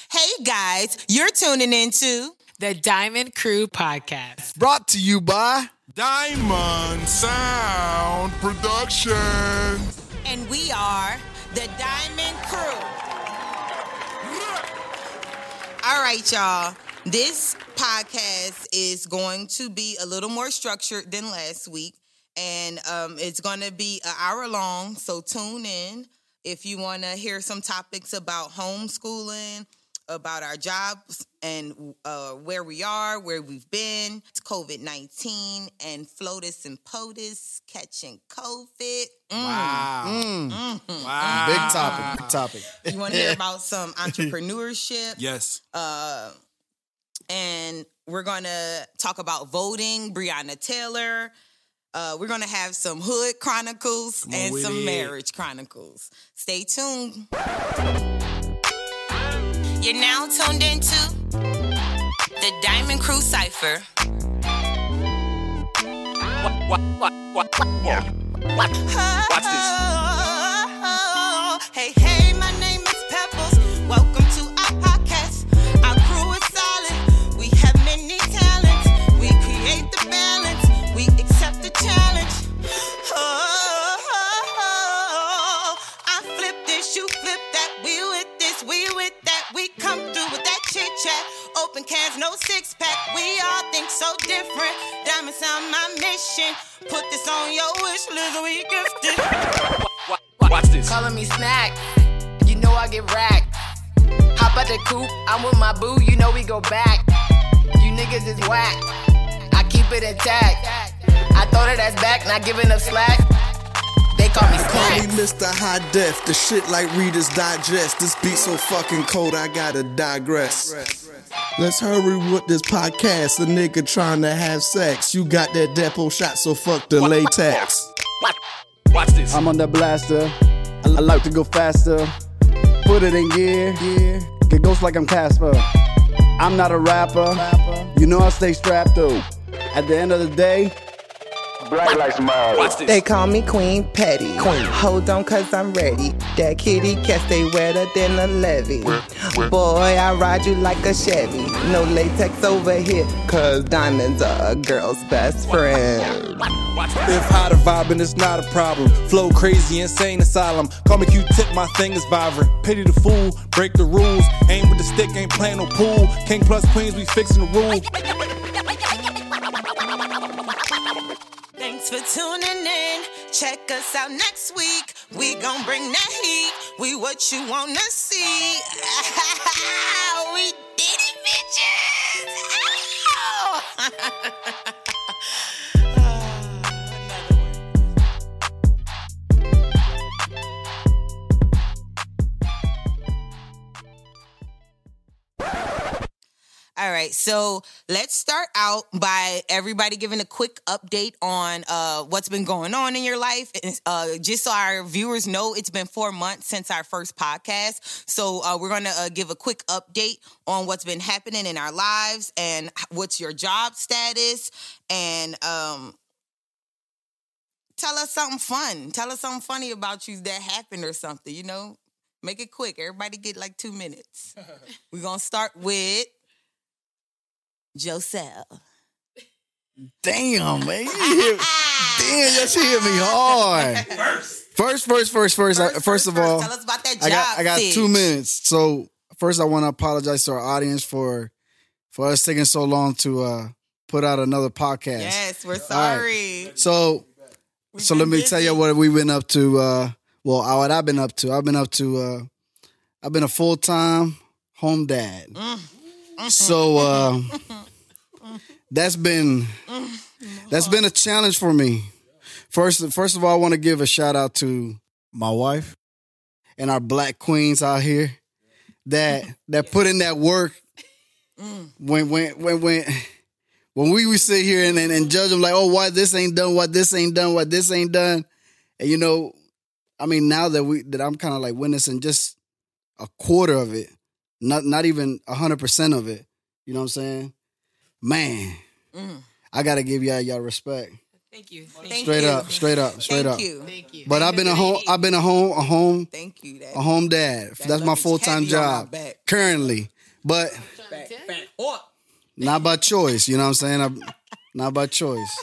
Hey guys, you're tuning into the Diamond Crew Podcast. Brought to you by Diamond Sound Productions. And we are the Diamond Crew. All right, y'all. This podcast is going to be a little more structured than last week. And it's going to be an hour long, so tune in if you want to hear some topics about homeschooling, about our jobs, and where we are, where we've been. It's COVID-19 and FLOTUS and POTUS catching COVID. Wow. Wow. Big topic. You want to hear about some entrepreneurship? Yes. And we're going to talk about voting, Breonna Taylor. We're going to have some hood chronicles and some marriage chronicles. Stay tuned. You're now tuned into the Diamond Crew Cypher. Watch this. Hey, my name is Pebbles. Welcome to our podcast. Our crew is solid. We have many talents. We create the balance. We accept the challenge. I flip this, you flip that. We with this, we with that. We come through with that chit chat. Open cans, no six pack. We all think so different. Diamond Sound, my mission. Put this on your wish list. We gifted. Watch this. Calling me snack, you know I get racked. Hop out the coupe, I'm with my boo, you know we go back. You niggas is whack, I keep it intact. I throw that ass back, not giving up slack. They call me Call me snack. Mr. High Def, the shit like Reader's Digest. This beat so fucking cold, I gotta digress. Let's hurry with this podcast. A nigga trying to have sex. You got that depot shot, so fuck the latex. Watch this. I'm on the blaster. I like to go faster. Put it in gear. Get ghost like I'm Casper. I'm not a rapper. You know I stay strapped though. At the end of the day, Black Lives Matter. Watch this. They call me Queen Petty. Hold on, cause I'm ready. That kitty cat stay wetter than a levee. Boy, I ride you like a Chevy. No latex over here, cause diamonds are a girl's best friend. If hot or vibing, it's not a problem. Flow crazy, insane asylum. Call me Q-tip, my thing is vibrant. Pity the fool, break the rules. Aim with the stick, ain't playing no pool. King plus queens, we fixing the rule. Thanks for tuning in. Check us out next week. We gon' bring that heat. We what you wanna see. We did it, bitches. Another one. All right, so let's start out by everybody giving a quick update on what's been going on in your life. Just so our viewers know, it's been 4 months since our first podcast. So we're going to give a quick update on what's been happening in our lives and what's your job status. And tell us something fun. Tell us something funny about you that happened or something, you know? Make it quick. Everybody get like 2 minutes. We're going to start with Joselle. Damn, man. Damn, that shit hit me hard. First of all, tell us about that job. I got Sid. 2 minutes. So first I want to apologize to our audience for us taking so long to put out another podcast. Yes, we're sorry. Right. So let me tell you what we've been up to. What I've been up to. I've been a full-time home dad. So that's been a challenge for me. First of all, I want to give a shout out to my wife and our black queens out here that put in that work. When we would sit here and judge them like, oh, why this ain't done, why this ain't done, why this ain't done, and you know, I mean, now that I'm kind of like witnessing just a quarter of it, not even 100% of it. You know what I'm saying? Man, I gotta give y'all respect. Thank you. Straight up. Thank you. But I've been a home Thank you. a home dad. That's my full-time heavy on my job back. currently. But not by choice. You know what I'm saying? Not by choice.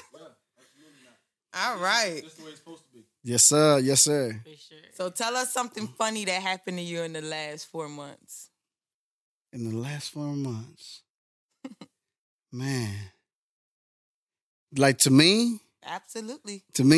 All right. That's the way it's supposed to be. Yes, sir. Yes, sir. So tell us something funny that happened to you in the last 4 months. In the last 4 months, man, like to me. Absolutely. To me,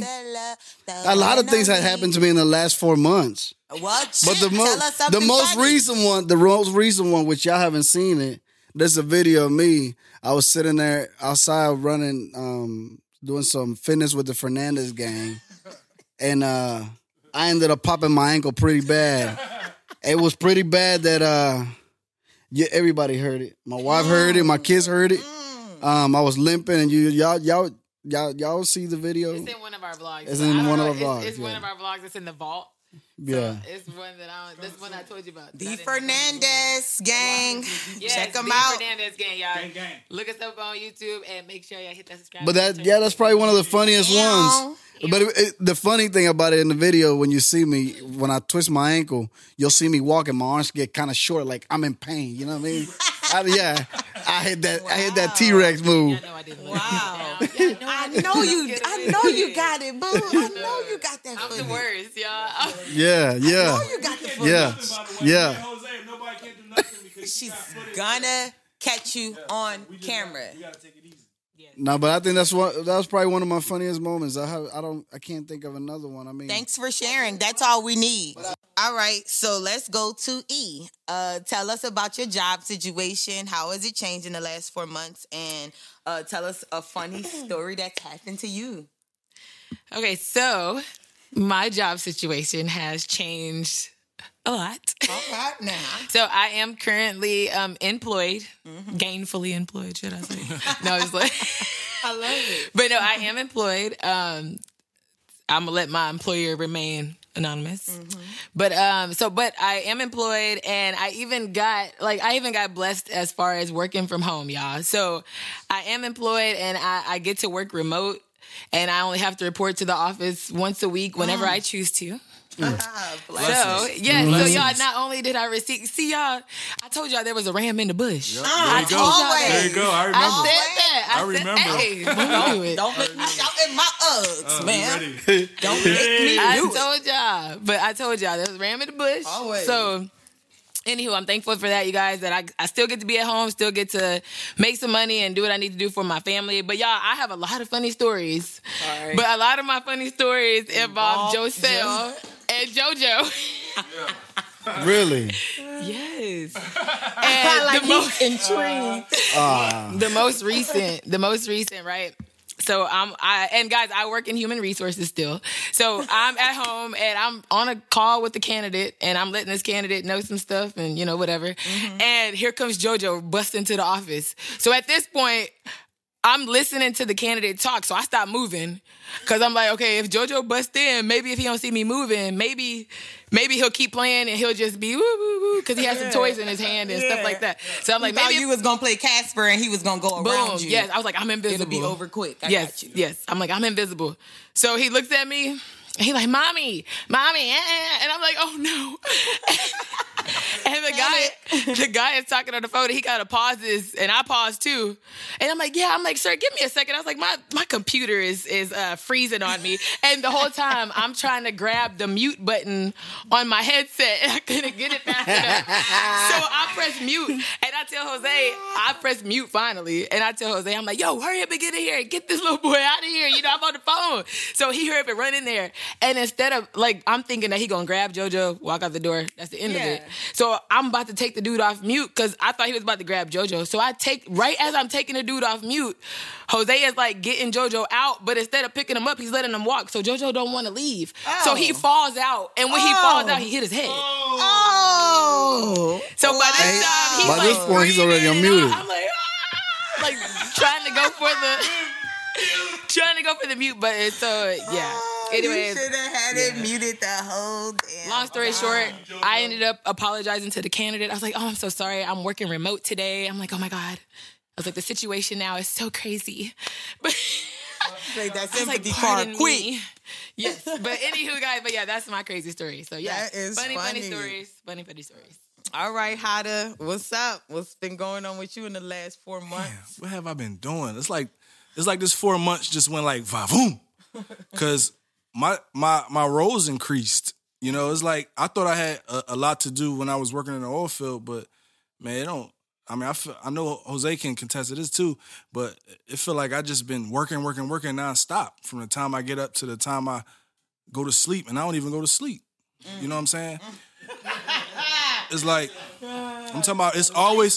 a lot of things had happened to me in the last 4 months. What? But the most recent one, which y'all haven't seen it, there's a video of me. I was sitting there outside running, doing some fitness with the Fernandez gang, and I ended up popping my ankle pretty bad. It was pretty bad that everybody heard it. My wife heard it. My kids heard it. I was limping, and y'all see the video? It's in one of our vlogs. It's in one of our vlogs. It's one of our vlogs. It's in the vault. Yeah. So it's one that this one I told you about. The Fernandez gang. Yes, Check them the out. Fernandez gang, y'all. Gang. Look us up on YouTube and make sure y'all hit that subscribe. But button. that's probably one of the funniest ones. Yeah. But the funny thing about it in the video, when you see me, when I twist my ankle, you'll see me walking. My arms get kind of short, like I'm in pain. You know what I mean? I hit that. I hit that T-Rex move. I know I didn't. Wow. I know you got it, boo. I know you got that I'm footage. the worst, y'all. Yeah. You got the footage. Yeah. Jose, nobody can't do nothing because She's gonna catch you on camera. You gotta take it easy. No, but I think that was probably one of my funniest moments. I can't think of another one. I mean, Thanks for sharing. That's all we need. All right, so let's go to E. Tell us about your job situation. How has it changed in the last 4 months? And tell us a funny story that's happened to you. Okay, so my job situation has changed a lot. All right now. So I am currently employed, gainfully employed, should I say? No, it's like I love it. But no, I am employed. I'm gonna let my employer remain anonymous. But I am employed, and I even got blessed as far as working from home, y'all. So I am employed, and I get to work remote, and I only have to report to the office once a week whenever I choose to. So y'all, not only did I see y'all, I told y'all there was a ram in the bush. Yep. I told y'all that. There you go. I remember. I said that. I remember. Hey, don't do it. Don't let me shout in my Uggs, man. Don't make me I do it. told y'all there was a ram in the bush. Always. So, anywho, I'm thankful for that, you guys, that I still get to be at home, still get to make some money and do what I need to do for my family. But y'all, I have a lot of funny stories. Sorry. But a lot of my funny stories involve Joselle and JoJo. really? Yes. And the most recent, right? So I work in human resources still. So I'm at home and I'm on a call with the candidate and I'm letting this candidate know some stuff and whatever. And here comes JoJo busting into the office. So at this point, I'm listening to the candidate talk, so I stop moving because I'm like, okay, if JoJo busts in, maybe if he don't see me moving, maybe he'll keep playing and he'll just be woo woo woo because he has some toys in his hand and stuff like that. So I'm like, maybe you was gonna play Casper and he was gonna go around you. Yes, I was like, I'm invisible. It'll be over quick. I Yes, got you. yes. I'm like, I'm invisible. So he looks at me. And he like, mommy, and I'm like, oh no. And the guy is talking on the phone and he gotta pause this and I pause too. And I'm like, sir, give me a second. I was like, my computer is freezing on me. And the whole time I'm trying to grab the mute button on my headset and I couldn't get it fast enough. So I press mute and I tell Jose, I press mute finally. And I tell Jose, I'm like, yo, hurry up and get in here and get this little boy out of here. I'm on the phone. So he hurry up and run in there. And instead of, I'm thinking that he gonna grab JoJo, walk out the door. That's the end of it. So I'm about to take the dude off mute because I thought he was about to grab JoJo. So right as I'm taking the dude off mute, Jose is getting JoJo out, but instead of picking him up, he's letting him walk. So JoJo don't want to leave. So he falls out. And when he falls out, he hit his head. So by this time, this point, he's already unmuted. I'm like trying to go for the mute button. So yeah. Anyways, you should have had it muted the whole damn. Long story short, I ended up apologizing to the candidate. I was like, oh, I'm so sorry. I'm working remote today. I'm like, oh my God. I was like, the situation now is so crazy. But like that I was sympathy like, card pardon quick. me. Yes. But anywho, guys, that's my crazy story. So yeah. That is funny funny. stories. Funny stories. All right, Hada, what's up? What's been going on with you in the last 4 months? Man, what have I been doing? It's like this 4 months just went like va-voom. Cause my roles increased. You know, it's like I thought I had a lot to do when I was working in the oil field, but man, it don't. I mean, I know Jose can contest to this too, but it feel like I just been working nonstop from the time I get up to the time I go to sleep, and I don't even go to sleep. You know what I'm saying? It's like I'm talking about. It's always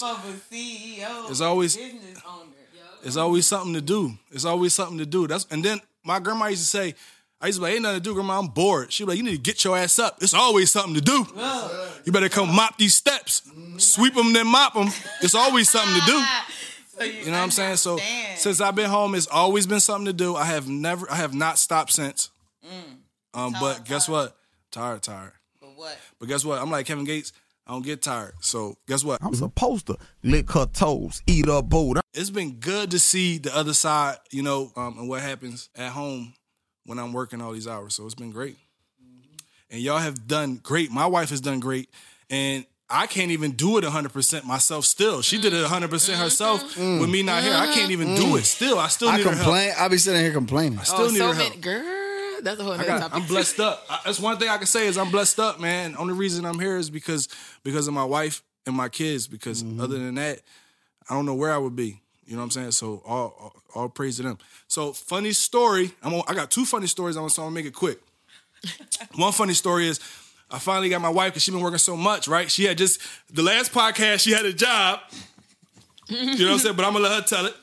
something to do. It's always something to do. And then my grandma used to say, I used to be like, ain't nothing to do, Grandma, I'm bored. She'd be like, you need to get your ass up. It's always something to do. You better come mop these steps. Sweep them, then mop them. It's always something to do. You know what I'm saying? So since I've been home, it's always been something to do. I have not stopped since. But guess what? Tired. But what? But guess what? I'm like Kevin Gates. I don't get tired. So guess what? I'm supposed to lick her toes, eat her boat. It's been good to see the other side, you know, and what happens at home when I'm working all these hours. So it's been great. And y'all have done great. My wife has done great. And I can't even do it 100% myself still. She did it 100% herself with me not here. I can't even do it still. I still need her help. I be sitting here complaining. I still need her help. Girl, that's a whole other topic. I'm blessed up. That's one thing I can say is I'm blessed up, man. Only reason I'm here is because of my wife and my kids. Because other than that, I don't know where I would be. You know what I'm saying? So all praise to them. So funny story. I got 2 funny stories. So I'm gonna make it quick. One funny story is I finally got my wife because she's been working so much, right? She had the last podcast, she had a job. You know what I'm saying? But I'm gonna let her tell it.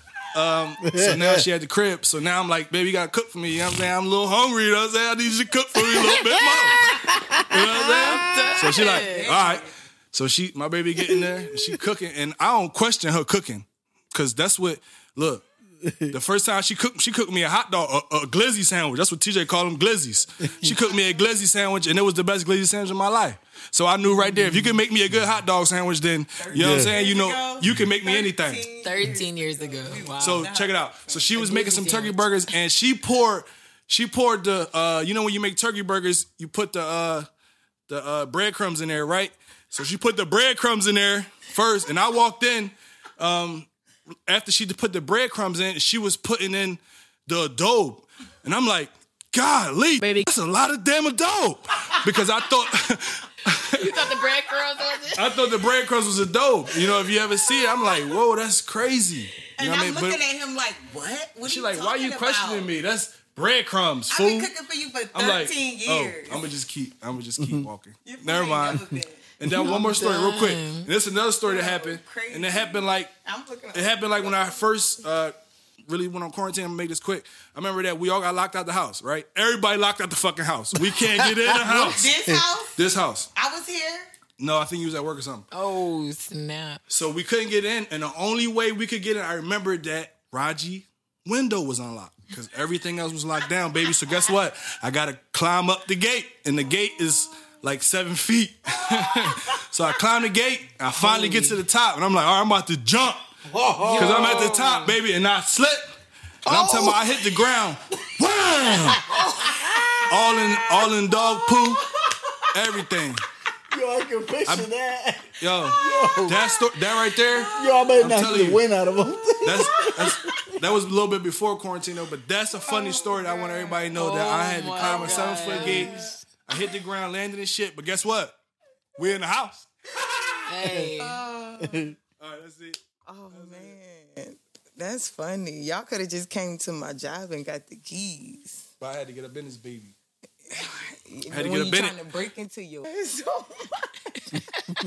So now she had the crib. So now I'm like, baby, you gotta cook for me. You know what I'm saying? I'm a little hungry. You know what I'm saying? I need you to cook for me a little bit more. You know what I'm saying? So she like, all right. So my baby get in there, and she cooking, and I don't question her cooking. Cause that's what, look, the first time she cooked me a hot dog, a glizzy sandwich. That's what TJ called them, glizzies. She cooked me a glizzy sandwich, and it was the best glizzy sandwich of my life. So I knew right there, if you can make me a good hot dog sandwich, then, you know what I'm saying? You know, you can make me anything. 13 years ago. Wow. So check it out. So she was making some turkey burgers, and she poured the, you know when you make turkey burgers, you put the breadcrumbs in there, right? So she put the breadcrumbs in there first, and I walked in, after she put the breadcrumbs in, she was putting in the adobe. And I'm like, golly, baby, that's a lot of damn adobe. Because I thought... You thought the breadcrumbs was it? I thought the breadcrumbs was adobe. You know, if you ever see it, I'm like, whoa, that's crazy. You and know I'm what I mean? looking at him like, what? She like, why are you questioning me? That's breadcrumbs, fool. I've been cooking for you for 13 years. I'm gonna just keep walking. Never mind. And then one more story, real quick. And this is another story that happened. Crazy. And it happened like when I first really went on quarantine. I'm gonna make this quick. I remember that we all got locked out the house, right? Everybody locked out the fucking house. We can't get in the house. This house? This house. I was here. No, I think you was at work or something. Oh, snap. So we couldn't get in, and the only way we could get in, I remembered that Raji window was unlocked because everything else was locked down, baby. So guess what? I gotta climb up the gate, and the gate is like 7 feet. So I climb the gate, I finally get to the top, and I'm like, all right, I'm about to jump. Because I'm at the top, baby, and I slip. And I'm talking about I hit the ground. Wham! All in dog poo, everything. Yo, I can picture that. Yo, that right there. Yo, I better not get the win out of them. That was a little bit before quarantine, though, but that's a funny story that I want everybody to know that I had to climb a 7-foot gate. I hit the ground, landed and shit, but guess what? We're in the house. Hey. All right, that's it. Oh, man. That's funny. Y'all could have just came to my job and got the keys. But I had to get up in this baby. I had to get up in it. Trying to break into your... It's so much.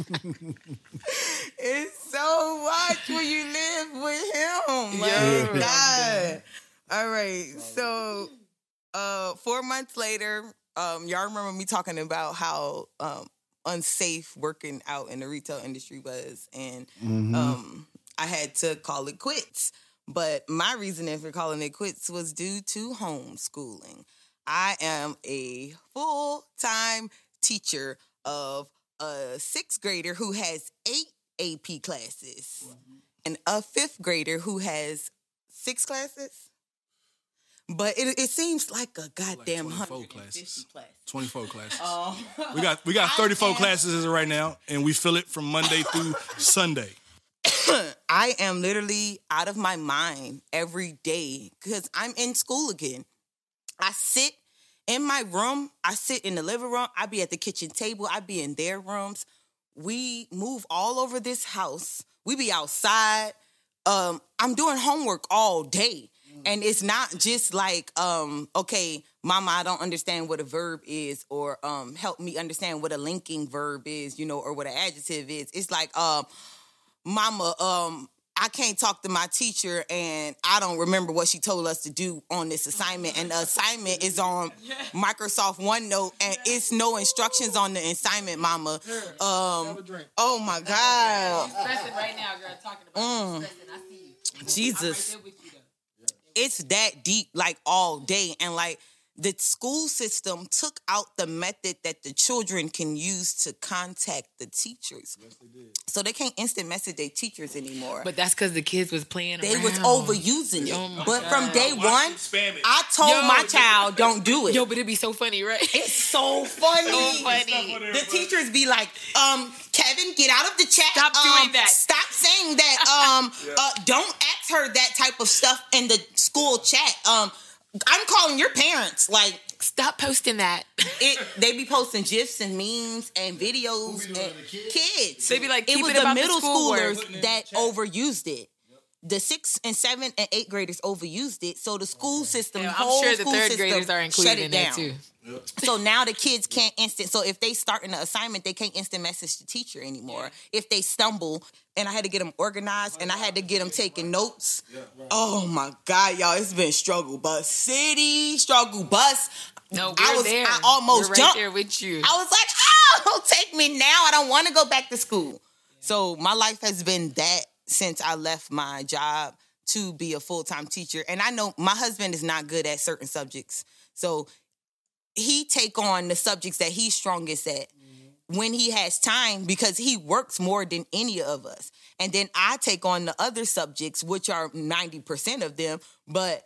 It's so much when you live with him. My God. All right. So, 4 months later, y'all remember me talking about how unsafe working out in the retail industry was. And I had to call it quits. But my reasoning for calling it quits was due to homeschooling. I am a full-time teacher of a 6th grader who has 8 AP classes and a 5th grader who has 6 classes. But it seems like a goddamn 24 classes. 24 classes. Oh. We got 34 classes as of right now, and we fill it from Monday through Sunday. I am literally out of my mind every day because I'm in school again. I sit in my room. I sit in the living room. I be at the kitchen table. I be in their rooms. We move all over this house. We be outside. I'm doing homework all day. And it's not just like, okay, mama, I don't understand what a verb is, or help me understand what a linking verb is, or what an adjective is. It's like, mama, I can't talk to my teacher and I don't remember what she told us to do on this assignment. And the assignment is on Microsoft OneNote and it's no instructions on the assignment, mama. Oh my God. You're stressing right now, girl, talking about you stressing. I see you. Jesus. I'm right there with you, though. It's that deep, like all day. And like the school system took out the method that the children can use to contact the teachers. Yes, they did. So they can't instant message their teachers anymore. But that's because the kids was playing They around. was overusing it. But from day one, I told Yo, my child, don't do it. Yo, but it'd be so funny, right? It's so funny. So funny. The teachers be like, Kevin, get out of the chat. Stop doing that. Stop saying that. Don't ask her that type of stuff in the school chat. I'm calling your parents. Like, stop posting that. They be posting GIFs and memes and videos. And kids. They be like, it keep was it the about middle the schoolwork. schoolers that overused it. The 6th and 7th and 8th graders overused it. So the school system, I'm whole sure the school 3rd system graders are included shut it in down. that too. So now the kids can't so if they start in an assignment, they can't instant message the teacher anymore. If they stumble, and I had to get them organized, and I had to get them taking notes. Oh my God, y'all, it's been struggle bus city, struggle bus. No, we're there. I almost we're right jumped. there with you. I was like, oh, take me now. I don't want to go back to school. So my life has been that since I left my job to be a full-time teacher. And I know my husband is not good at certain subjects. So he take on the subjects that he's strongest at when he has time because he works more than any of us. And then I take on the other subjects, which are 90% of them. But,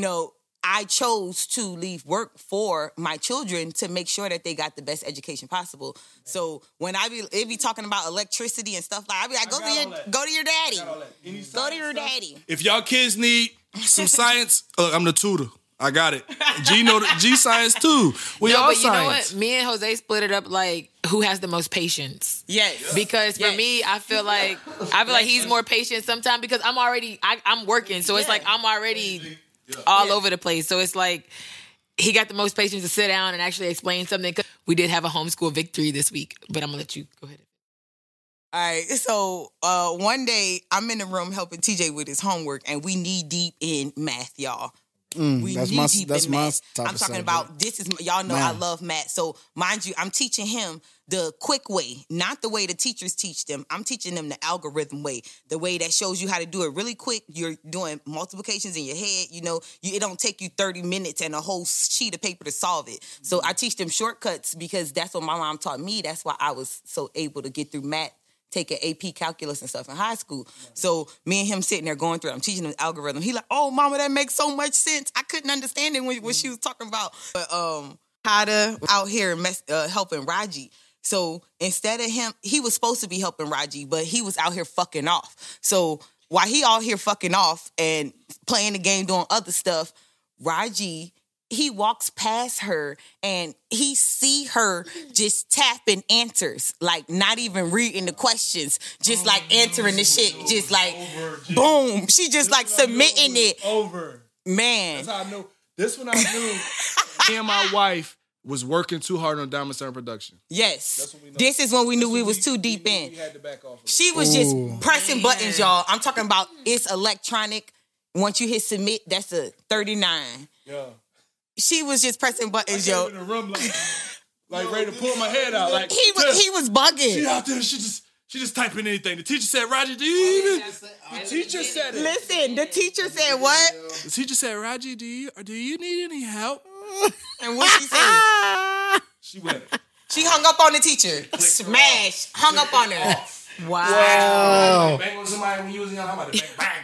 I chose to leave work for my children to make sure that they got the best education possible. So when it be talking about electricity and stuff like, I be like, go to your daddy. Go to your daddy. If y'all kids need some science, I'm the tutor. I got it. G science too. We all but science. You know what? Me and Jose split it up like who has the most patience. Yes. Because for me, I feel like he's more patient sometimes because I'm working, so it's like I'm already all over the place. So it's like he got the most patience to sit down and actually explain something. We did have a homeschool victory this week, but I'm gonna let you go ahead. All right, so one day I'm in the room helping TJ with his homework, and we knee deep in math, y'all. That's my type I'm of talking subject. about y'all know Math. I love math. So mind you, I'm teaching him the quick way, not the way the teachers teach them. I'm teaching them the algorithm way, the way that shows you how to do it really quick. You're doing multiplications in your head. It don't take you 30 minutes and a whole sheet of paper to solve it. So I teach them shortcuts because that's what my mom taught me. That's why I was so able to get through math, taking AP calculus and stuff in high school. So me and him sitting there going through it. I'm teaching him the algorithm. He like, oh, mama, that makes so much sense. I couldn't understand it when she was talking about how to out here helping Raji. So instead of him, he was supposed to be helping Raji, but he was out here fucking off. So while he out here fucking off and playing the game, doing other stuff, Raji, he walks past her and he see her just tapping answers, like not even reading the questions, just like answering the shit, just like boom. She just like submitting it. Over. Man. That's how I know. This one I knew. Me and my wife was working too hard on Diamond Center production. Yes. This is when we knew we was too deep in. We had to back off. She was just pressing buttons, y'all. I'm talking about it's electronic. Once you hit submit, that's a 39. Yeah. She was just pressing buttons, I yo. came in the room like ready to pull my head out. Like he was bugging. She out there, she just typing anything. The teacher said, Raji, do you even? The teacher said it. Listen, the teacher said what? The teacher said, Raji, do you need any help? And what she said? She went. She hung up on the teacher. Smash. Hung up on her. Wow. Bang on somebody when you was young. I'm about to bang. She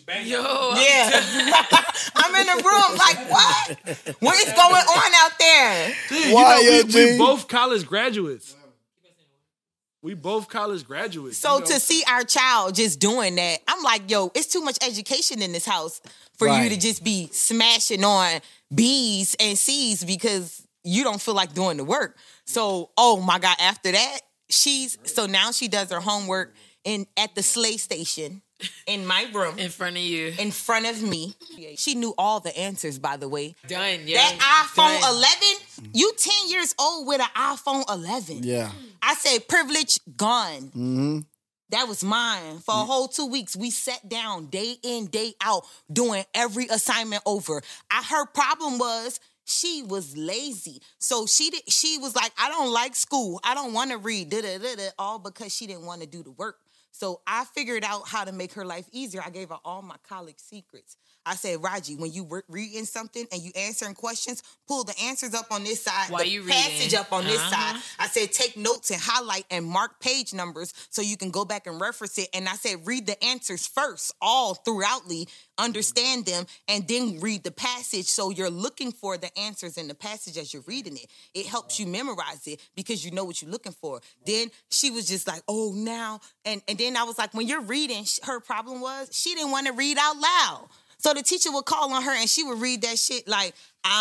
Yo. Yeah. I'm in the room like, what? What is going on out there? Dude, Why, we both college graduates. We both college graduates. So to see our child just doing that, I'm like, yo, it's too much education in this house for you to just be smashing on B's and C's because you don't feel like doing the work. So, oh my God, after that, now she does her homework at the Slay Station in my room. In front of you. In front of me. She knew all the answers, by the way. Done, yeah. That iPhone 11, you 10 years old with an iPhone 11. Yeah. I said, privilege gone. Mm-hmm. That was mine. For a whole 2 weeks, we sat down day in, day out, doing every assignment over. Her problem was she was lazy. So she was like, I don't like school. I don't want to read, all because she didn't want to do the work. So I figured out how to make her life easier. I gave her all my college secrets. I said, Raji, when you reading something and you answering questions, pull the answers up on this side, while the you passage reading. up on this side. I said, take notes and highlight and mark page numbers so you can go back and reference it. And I said, read the answers first, all throughoutly, understand them, and then read the passage so you're looking for the answers in the passage as you're reading it. It helps you memorize it because you know what you're looking for. Then she was just like, oh, now. And then I was like, when you're reading, her problem was she didn't want to read out loud. So the teacher would call on her and she would read that shit like,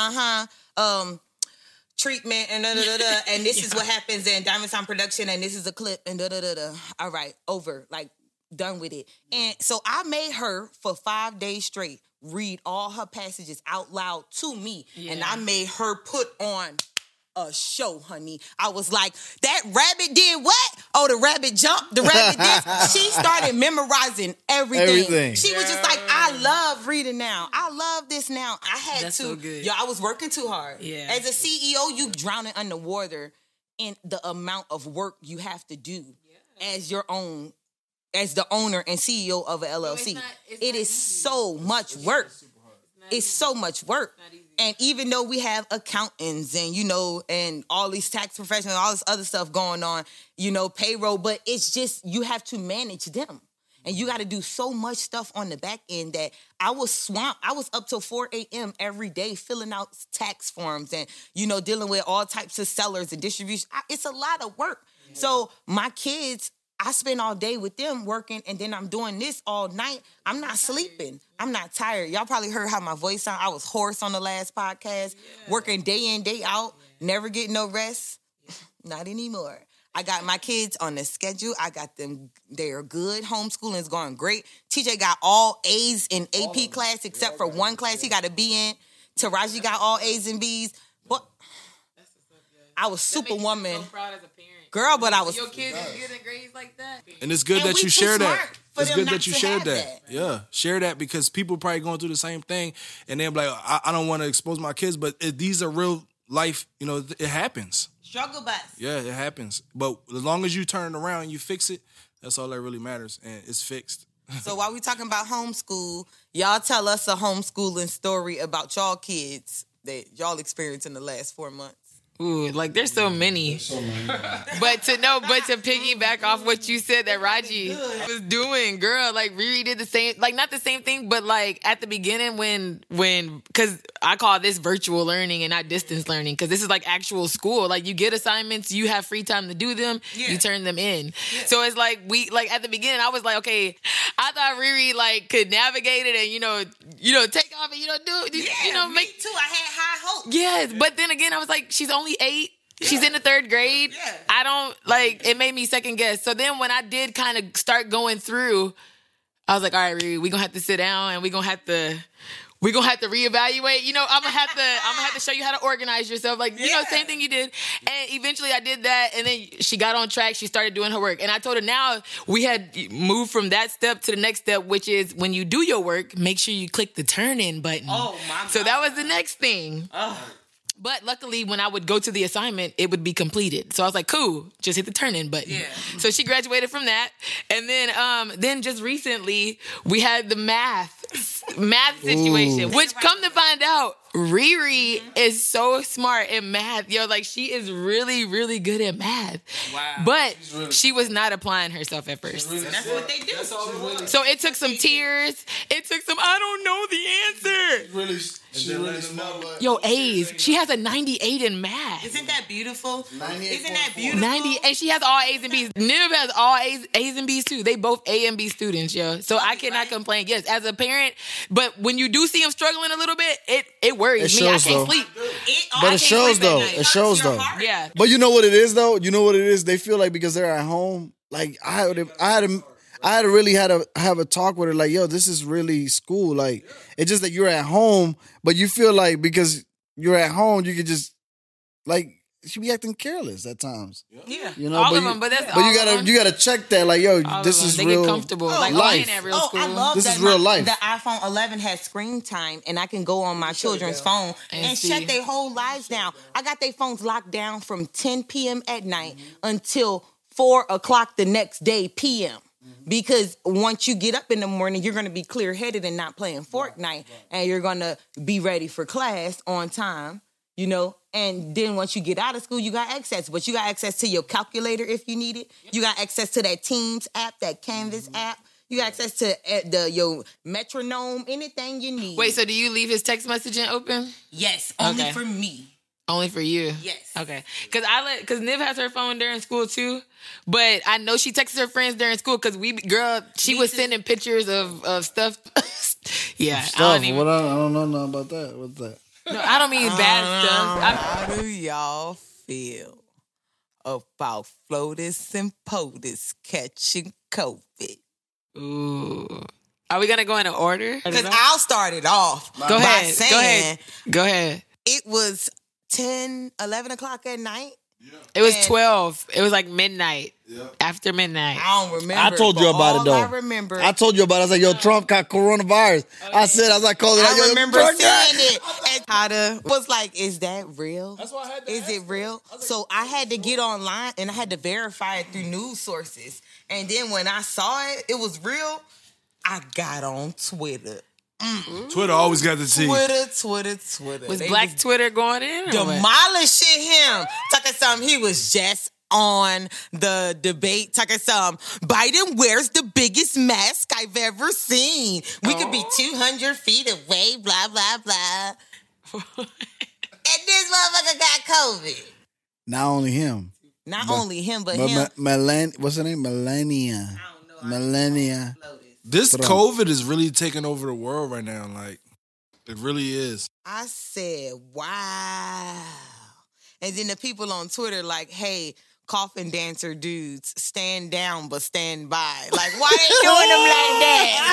treatment and da-da-da-da. And this is what happens in Diamond Time Production and this is a clip and da-da-da-da. All right, over. Like, done with it. And so I made her for 5 days straight read all her passages out loud to me. Yeah. And I made her put on a show, honey. I was like, that rabbit did what? Oh, the rabbit jumped, the rabbit this. She started memorizing everything. She was just like, I love reading now. I love this now. I had so good. Yo, I was working too hard. Yeah. As a CEO, you drowning underwater in the amount of work you have to do as the owner and CEO of an LLC. It is so much work. It's so much work. And even though we have accountants and, and all these tax professionals, all this other stuff going on, payroll, but it's just, you have to manage them. And you got to do so much stuff on the back end that I was swamped. I was up till 4 a.m. every day filling out tax forms and, dealing with all types of sellers and distribution. It's a lot of work. Yeah. So my kids, I spend all day with them working, and then I'm doing this all night. I'm not sleeping. I'm not tired. Y'all probably heard how my voice sound. I was hoarse on the last podcast, working day in, day out, never getting no rest. Not anymore. I got my kids on the schedule. I got them. They're good. Homeschooling is going great. TJ got all A's in AP class except for one class he got a B in. Taraji got all A's and B's. But I was superwoman. So proud as a parent. Girl, but I was... Your kids are good at grades like that? And it's good that you share that. It's good that you shared that. Yeah, share that because people probably going through the same thing and they're like, I don't want to expose my kids, but these are real life, it happens. Struggle bus. Yeah, it happens. But as long as you turn it around and you fix it, that's all that really matters, and it's fixed. So while we talking about homeschool, y'all tell us a homeschooling story about y'all kids that y'all experienced in the last 4 months. Ooh, there's so many. But to piggyback off what you said that Raji was doing, girl, Riri did the same, not the same thing, but at the beginning when, cause I call this virtual learning and not distance learning, cause this is actual school. You get assignments, you have free time to do them, you turn them in. Yeah. So it's at the beginning, I was like, okay, I thought Riri could navigate it and, take off and, do, me too. I had high hopes. Yes. But then again, I was like, she's only 8. Yeah. She's in the 3rd grade. Yeah. I don't it made me second guess. So then when I did kind of start going through, I was like, all right, Riri, we're gonna have to sit down and we're gonna have to reevaluate. I'm gonna have to show you how to organize yourself. Same thing you did. And eventually I did that, and then she got on track. She started doing her work. And I told her now we had moved from that step to the next step, which is when you do your work, make sure you click the turn in button. Oh my God. So that was the next thing. Oh. But luckily, when I would go to the assignment, it would be completed. So I was like, cool, just hit the turn-in button. Yeah. So she graduated from that. And then just recently, we had the math situation, which come to find out, Riri is so smart in math. Yo, like she is really, really good at math. Wow. But she was not applying herself at first. That's what they do. So it took some tears. It took some, I don't know the answer. She really smart. Yo, A's. She has a 98 in math. Isn't that beautiful? 98. Isn't that beautiful? 90, and she has all A's and B's. Niv has all A's and B's too. They both A and B students, yo. So I cannot complain. Yes, as a parent, but when you do see them struggling a little bit, it worries me. I can't sleep. But it shows though. It shows though. Yeah. But you know what it is though? You know what it is? They feel like because they're at home, like I had to really have a talk with her, like, yo, this is really school. Like, it's just that you're at home, but you feel like because you're at home, you could just, like, she be acting careless at times. Yeah. You know, all of them, but that's but you gotta check that, like, yo, this is they real. Get comfortable. Like, life. At real school. I love this that is real life. The iPhone 11 has screen time, and I can go on my children's phone and shut their whole lives down. I got their phones locked down from 10 p.m. at night until 4 o'clock the next day p.m. Because once you get up in the morning, you're going to be clear-headed and not playing Fortnite, and you're going to be ready for class on time, you know. And then once you get out of school, you got access. But you got access to your calculator if you need it. You got access to that Teams app, that Canvas app. You got access to your metronome, anything you need. Wait, so do you leave his text messaging open? Yes, only for me. Only for you? Yes. Okay. Because Niv has her phone during school too, but I know she texts her friends during school because she was sending pictures of stuff. Yeah. Stuff. I don't know nothing about that. What's that? No, I don't mean bad stuff. How do y'all feel about FLOTUS and POTUS catching COVID? Ooh. Are we going to go in order? Because I'll start it off Go by ahead. saying Go ahead. it was 10, 11 o'clock at night. Yeah. It was 12. It was like midnight. Yeah. After midnight. I don't remember. I told you about it though. I told you about it. I was like, yo, Trump got coronavirus. Okay. I was like, calling it. I remember seeing it. And Tata was like, is that real? That's why I had to Is it real? So I had to get online and I had to verify it through news sources. And then when I saw it, it was real. I got on Twitter. Twitter always got the tea. Twitter. Was Black Twitter going in? Demolishing him. Talking something, he was just on the debate. Talking something, Biden wears the biggest mask I've ever seen. We could be 200 feet away, blah, blah, blah. And this motherfucker got COVID. Not only him. Not only him, but him. What's her name? Melania. I don't know. Melania. This COVID is really taking over the world right now. Like, it really is. I said, wow. And then the people on Twitter like, hey, coffin dancer dudes, stand down but stand by. Like, why they doing them like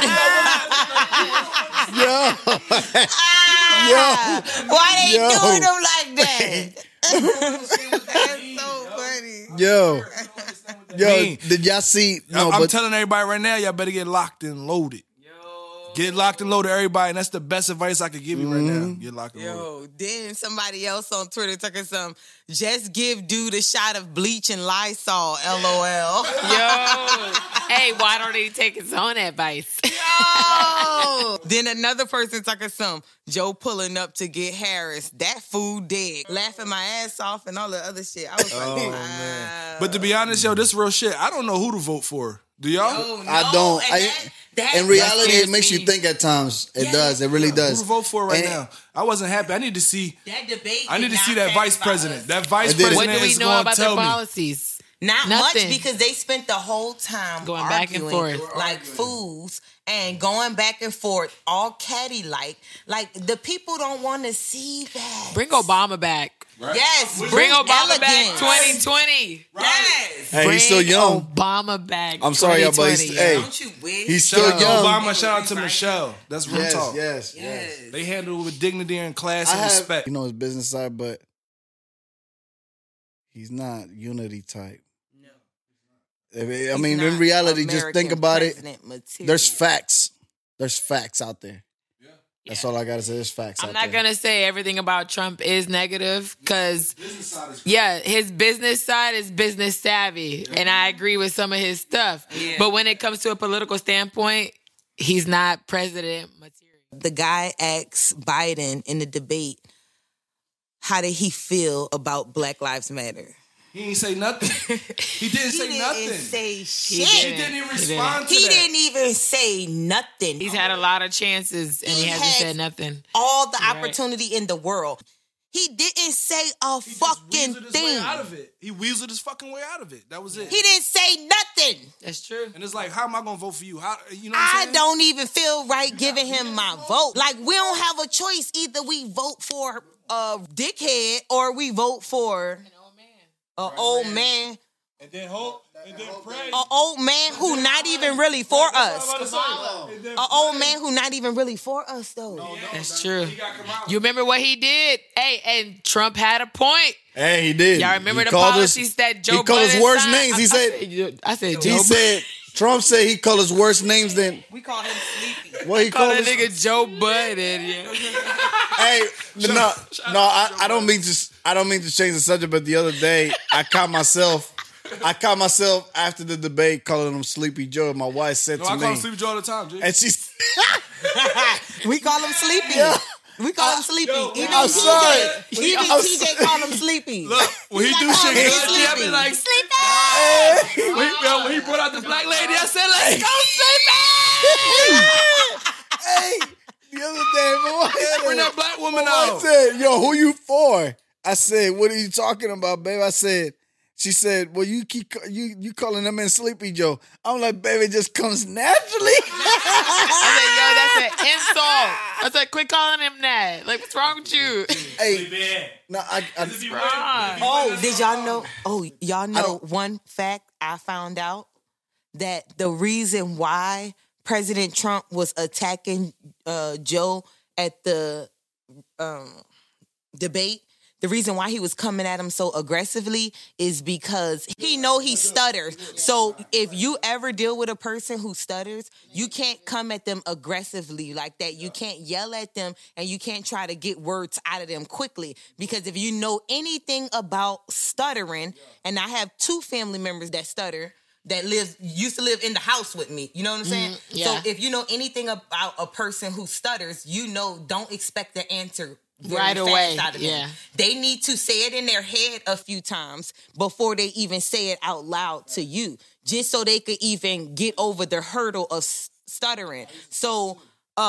that? Why they doing them like that? That's so funny. Yo, did y'all see? No, I'm telling everybody right now, y'all better get locked and loaded. Get locked and loaded, everybody, and that's the best advice I could give you right now. Get locked and loaded. Then somebody else on Twitter talking some, just give dude a shot of bleach and Lysol, LOL. Hey, why don't he take his own advice? Then another person talking some, Joe pulling up to get Harris. That fool dead. Laughing my ass off and all the other shit. I was like, man. But to be honest, yo, this real shit. I don't know who to vote for. Do y'all? No, I don't. In reality, it makes you me. think at times. It does. It really does. Who to vote for right now? I wasn't happy. I need to see that debate. I need to see that vice president. That vice It did. president What do we is know going about to their tell me. policies? Not Nothing. much because they spent the whole time Going back and arguing forth. like fools and going back and forth, all catty like. Like the people don't want to see that. Bring Obama back. Right? Yes, Bring Obama back elegance. 2020. Yes. Hey, he's still young. Obama back. I'm sorry, y'all, but 2020. hey, Don't you wish? he's Shout still out young. to Obama. Shout out to Michelle. That's real talk. Yes. They handle it with dignity and class and respect. You know his business side, but he's not unity type. No. I mean, in reality, just think about it. There's facts. There's facts out there. That's all I gotta say. There's facts. I'm not gonna say everything about Trump is negative because, his business side is business savvy, and I agree with some of his stuff. Yeah. But when it comes to a political standpoint, he's not president material. the guy asked Biden in the debate, how did he feel about Black Lives Matter? He didn't say nothing. He didn't say nothing. He didn't say shit. He didn't even respond to that. He didn't even say nothing. He's had a lot of chances and he hasn't said nothing. All the opportunity in the world. He didn't say a fucking thing. He weaseled his fucking way out of it. That was it. He didn't say nothing. That's true. And it's like, how am I gonna vote for you? How, you know what I'm saying? I don't even feel right giving him my vote. Like, we don't have a choice. Either we vote for a dickhead or we vote for an old man. And then hope. And then pray. An old man who not even really for us. An old man who not even really for us, though. That's true. You remember what he did? Hey, and Trump had a point. Hey, he did. Y'all remember the policies that Joe Biden He called us worse signed? names. He said. I said He said. Trump said he called us worse names than. We call him Sleepy. What he call called that us? nigga Joe Budden. Yeah. Hey, I don't mean to change the subject, but the other day I caught myself after the debate calling him Sleepy Joe. My wife said to me, I call him Sleepy Joe all the time, Jay. And she's we call him Sleepy. Yeah. We call him Sleepy. Even I'm sorry. TJ call him Sleepy. Look, when he do shit, I be like, Sleepy. When he brought out the black lady, I said, let's go, Sleepy! Hey, the other day, my wife said, bring that black woman my out. wife said, yo, who you for? I said, what are you talking about, babe? She said, well, you keep you calling them in Sleepy Joe. I'm like, baby, it just comes naturally. I said, yo, that's an insult. I said, quit calling him that. Like, what's wrong with you? Hey, no, did y'all know? Oh, y'all know one fact I found out? That the reason why President Trump was attacking Joe at the debate, the reason why he was coming at him so aggressively is because he know he stutters. So if you ever deal with a person who stutters, you can't come at them aggressively like that. You can't yell at them and you can't try to get words out of them quickly. Because if you know anything about stuttering, and I have 2 family members that stutter, that used to live in the house with me. You know what I'm saying? Yeah. So if you know anything about a person who stutters, you know, don't expect the answer right away. Out of them. They need to say it in their head a few times before they even say it out loud to you, just so they could even get over the hurdle of stuttering. So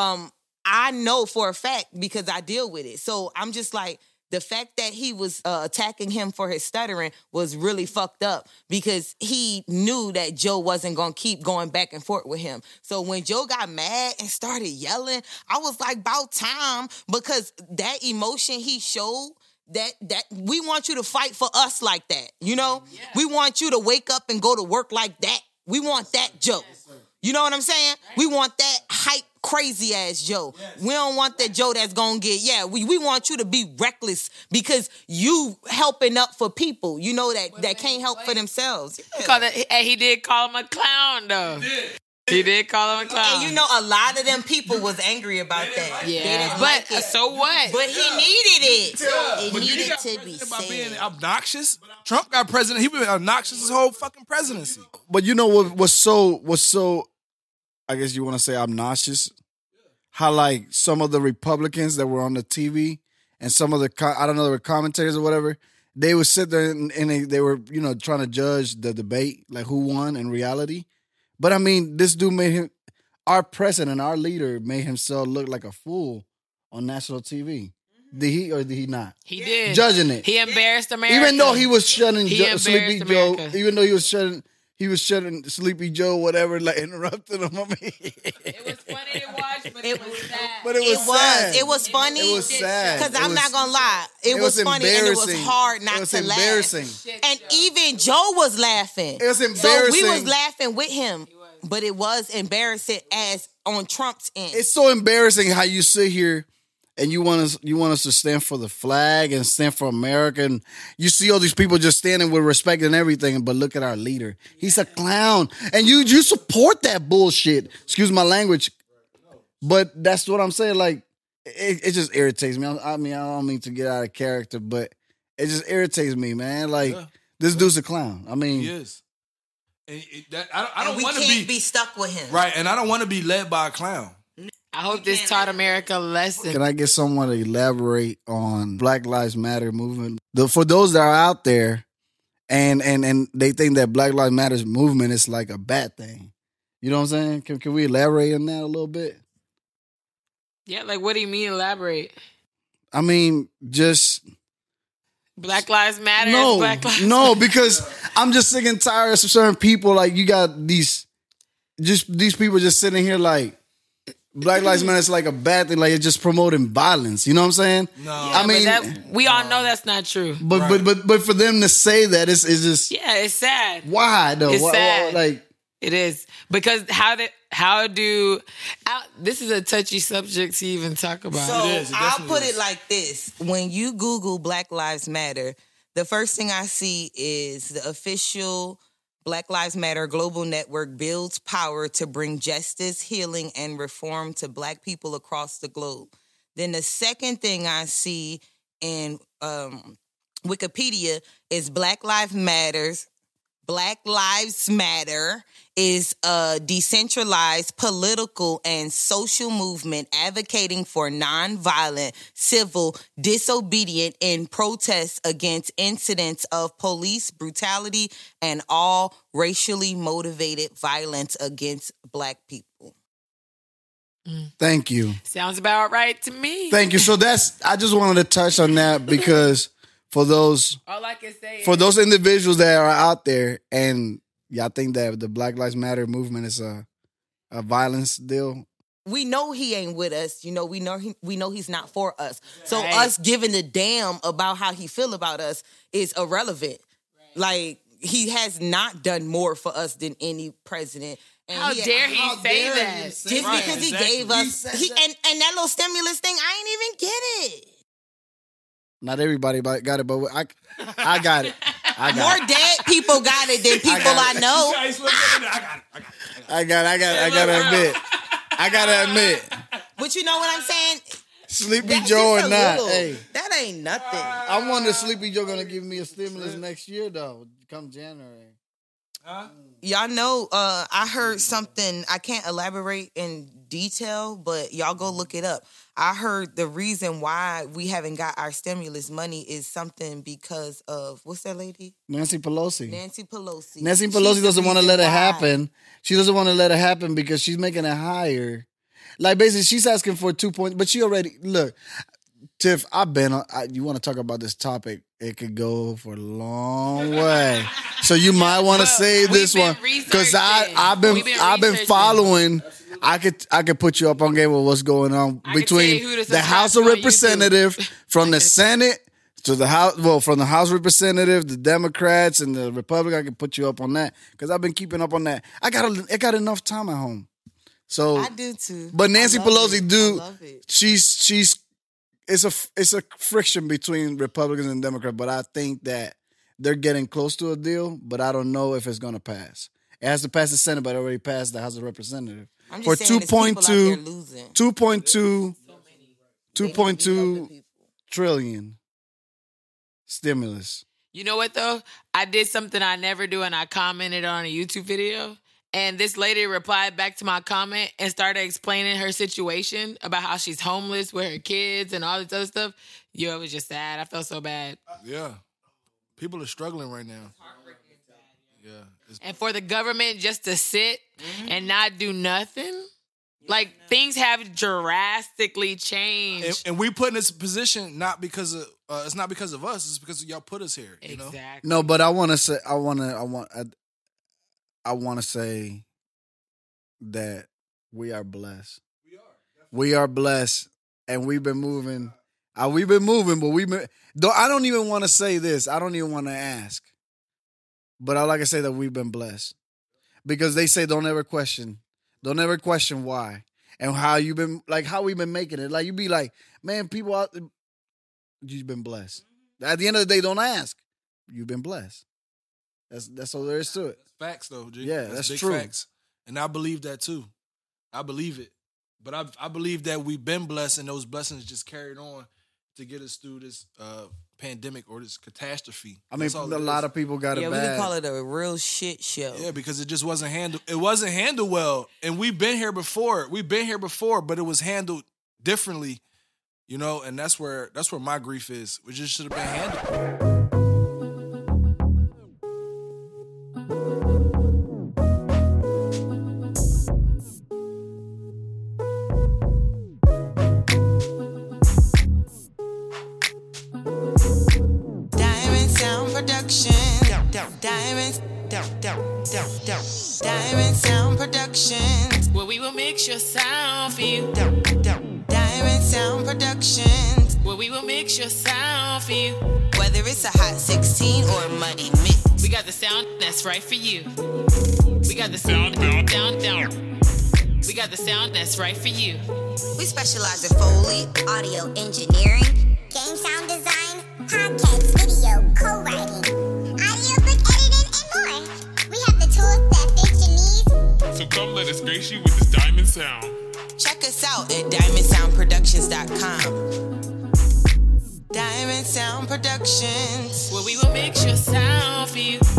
I know for a fact because I deal with it. So I'm just like, the fact that he was attacking him for his stuttering was really fucked up because he knew that Joe wasn't going to keep going back and forth with him. So when Joe got mad and started yelling, I was like, about time, because that emotion he showed, that we want you to fight for us like that, you know? Yeah. We want you to wake up and go to work like that. We want that Joe. You know what I'm saying? We want that hype, crazy ass Joe. Yes. We don't want that Joe that's gonna get, we want you to be reckless because you helping up for people, you know, that can't help for themselves. Yeah. He did call him a clown, though. He did call him a clown. And you know, a lot of them people was angry about that. Yeah, but so what? But he needed it. It needed to be said. Being obnoxious. Trump got president. He been obnoxious his whole fucking presidency. But you know what was so, I guess you want to say obnoxious? How like some of the Republicans that were on the TV and some of the, I don't know, they were commentators or whatever, they would sit there and they were, you know, trying to judge the debate, like who won in reality. But I mean, this dude made him, our president, our leader, made himself look like a fool on national TV. Did he or did he not? He did. Judging it. He embarrassed America. Even though he was shutting Sleepy Joe, America. he was shutting Sleepy Joe, whatever, like interrupting him. I mean, it was funny to watch, but it was sad. But it was sad. It was funny. It was sad. Because I'm not gonna lie, it was funny and it was hard not to laugh. And even Joe was laughing. It was embarrassing. So we was laughing with him, but it was embarrassing as on Trump's end. It's so embarrassing how you sit here and you want us to stand for the flag and stand for America, and you see all these people just standing with respect and everything, but look at our leader. He's a clown. And you support that bullshit. Excuse my language. But that's what I'm saying. Like, it just irritates me. I mean, I don't mean to get out of character, but it just irritates me, man. Like, this dude's a clown. I mean, he is. And I don't want to be stuck with him. Right, and I don't want to be led by a clown. I hope this taught America a lesson. Can I get someone to elaborate on Black Lives Matter movement? For those that are out there and they think that Black Lives Matter movement is like a bad thing. You know what I'm saying? Can we elaborate on that a little bit? Yeah, like what do you mean elaborate? I mean, just... Black Lives Matter? No, because I'm just sick and tired of certain people. Like, you got these people just sitting here like, Black Lives Matter is like a bad thing. Like, it's just promoting violence. You know what I'm saying? No. Yeah, I mean... we all know that's not true. But for them to say that, it's just... Yeah, it's sad. Why, though? It's sad. Like... It is. Because this is a touchy subject to even talk about. So I'll put it like this. When you Google Black Lives Matter, the first thing I see is the official Black Lives Matter Global Network builds power to bring justice, healing, and reform to Black people across the globe. Then the second thing I see in Wikipedia is Black Lives Matter is a decentralized political and social movement advocating for nonviolent, civil disobedience in protests against incidents of police brutality and all racially motivated violence against Black people. Thank you. Sounds about right to me. Thank you. So I just wanted to touch on that because for those individuals that are out there and y'all think that the Black Lives Matter movement is a violence deal? We know he ain't with us. You know, we know he's not for us. So Right. us giving a damn about how he feel about us is irrelevant. Right. Like, he has not done more for us than any president. And How dare he say that? Just because he gave us and that little stimulus thing, I ain't even get it. Not everybody got it, but I got it. More dead people got it than people I know. I gotta admit. But you know what I'm saying? Sleepy That's Joe just or a not, little. hey. That ain't nothing. I wonder if Sleepy Joe gonna give me a stimulus next year though, come January. Y'all know, I heard something, I can't elaborate in detail, but y'all go look it up. I heard the reason why we haven't got our stimulus money is something because of, what's that lady? Nancy Pelosi. Nancy Pelosi. Nancy Pelosi doesn't want to let it happen. She doesn't want to let it happen because she's making it higher. Like, basically, she's asking for 2 points, but she already, look, Tiff, you want to talk about this topic, it could go for a long way. So you might want to save this one because I've been following. I could put you up on game with what's going on between the House of Representatives, from the Senate to the House. Well, from the House of Representatives, the Democrats and the Republicans. I can put you up on that because I've been keeping up on that. I got enough time at home. So I do too. But Nancy Pelosi she's it's a friction between Republicans and Democrats. But I think that they're getting close to a deal. But I don't know if it's going to pass. It has to pass the Senate, but it already passed the House of Representatives. For 2.2 trillion stimulus. You know what, though? I did something I never do, and I commented on a YouTube video. And this lady replied back to my comment and started explaining her situation about how she's homeless with her kids and all this other stuff. Yo, it was just sad. I felt so bad. Yeah. People are struggling right now. Yeah. And for the government just to sit and not do nothing, like things have drastically changed. And we put in this position not because of it's not because of us. It's because y'all put us here. You know? No, but I want to say I want to say that we are blessed. We are blessed, and we've been moving. But I don't even want to say this. I don't even want to ask. But I like to say that we've been blessed. Because they say don't ever question why. And how we've been making it. Like, you be like, man, people out there, you've been blessed. At the end of the day, don't ask. You've been blessed. That's all there is to it. That's facts, though, G. Yeah, that's big true. Facts. And I believe that, too. I believe it. But I believe that we've been blessed, and those blessings just carried on to get us through this pandemic or this catastrophe. I mean, a lot of people got it Yeah, bad. we can call it a real shit show. Yeah, because it just wasn't handled. It wasn't handled well, and we've been here before. But it was handled differently, you know. And that's where my grief is. It just should have been handled. Diamond Sound Productions, where we will mix your sound for you. Diamond Sound Productions, where we will mix your sound for you. Whether it's a hot 16 or a muddy mix, we got the sound that's right for you. We got the sound down. We got the sound that's right for you. We specialize in Foley, audio engineering, game sound design, podcast, video, co-writing, audiobook editing, and more. We have the tools that fit your needs. So come let us grace you with this Diamond Sound. Check us out at diamondsoundproductions.com. Diamond Sound Productions, where we will mix your sound for you.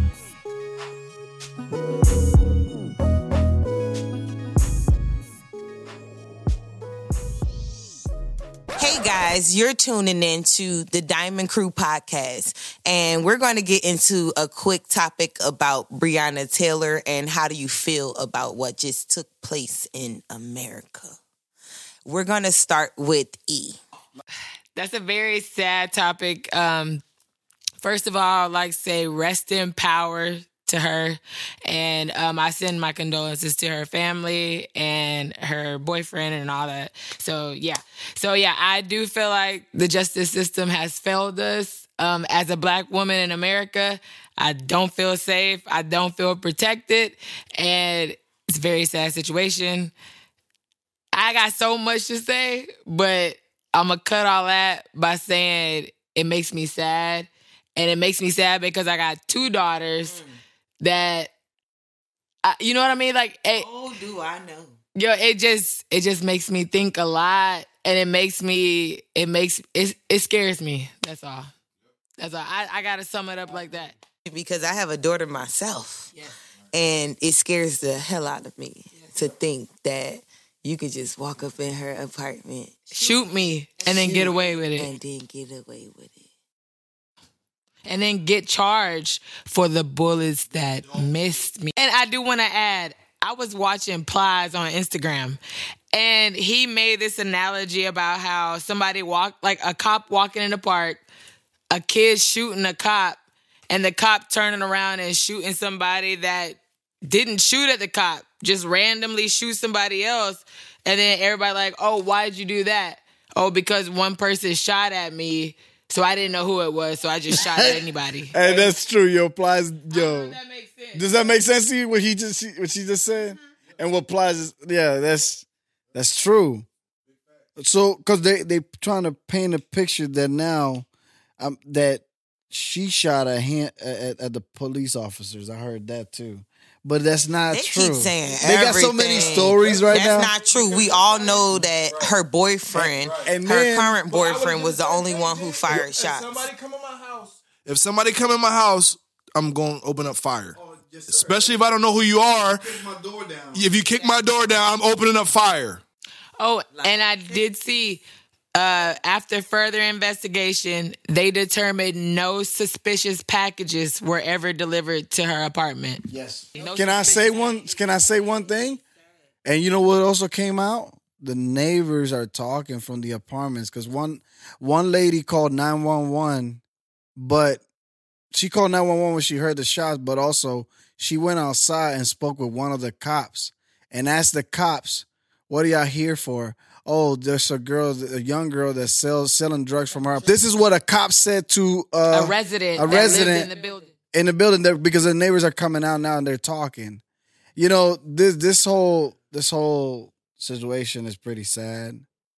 Hey guys, you're tuning in to the Diamond Crew podcast, and we're going to get into a quick topic about Breonna Taylor and how do you feel about what just took place in America. We're going to start with E. That's a very sad topic. First of all, I'd like to say rest in power to her. And I send my condolences to her family and her boyfriend and all that. So, yeah, I do feel like the justice system has failed us. As a Black woman in America, I don't feel safe. I don't feel protected. And it's a very sad situation. I got so much to say, but I'm going to cut all that by saying it makes me sad. And it makes me sad because I got two daughters that, you know what I mean? Like, do I know? Yo, it just makes me think a lot, and it scares me. That's all. I gotta sum it up like that. Because I have a daughter myself, and it scares the hell out of me to think that you could just walk up in her apartment, shoot me, and then get away with it. And then get charged for the bullets that missed me. And I do want to add, I was watching Plies on Instagram, and he made this analogy about how somebody like a cop walking in the park, a kid shooting a cop, and the cop turning around and shooting somebody that didn't shoot at the cop, just randomly shoot somebody else. And then everybody like, oh, why'd you do that? Oh, because one person shot at me. So I didn't know who it was, so I just shot at anybody. Hey, that's true. Yo, Plies. Yo, that makes sense. Does that make sense to you? What she just said, and what Plies is? Yeah, that's true. So, because they trying to paint a picture that now, that she shot a hand at the police officers. I heard that too. But that's not true. They keep saying they got so many stories now. That's not true. We all know that her boyfriend, her current boyfriend, was the only one who fired shots. If somebody come in my house, I'm going to open up fire. Especially if I don't know who you are. If you kick my door down, I'm opening up fire. Oh, and I did see, after further investigation, they determined no suspicious packages were ever delivered to her apartment. Yes. Can I say one thing? And you know what also came out? The neighbors are talking from the apartments because one lady called 911, but she called 911 when she heard the shots, but also she went outside and spoke with one of the cops and asked the cops, "What are y'all here for?" "Oh, there's a young girl that's selling drugs from her." This is what a cop said to a resident in the building. In the building, because the neighbors are coming out now and they're talking. You know, this whole situation is pretty sad.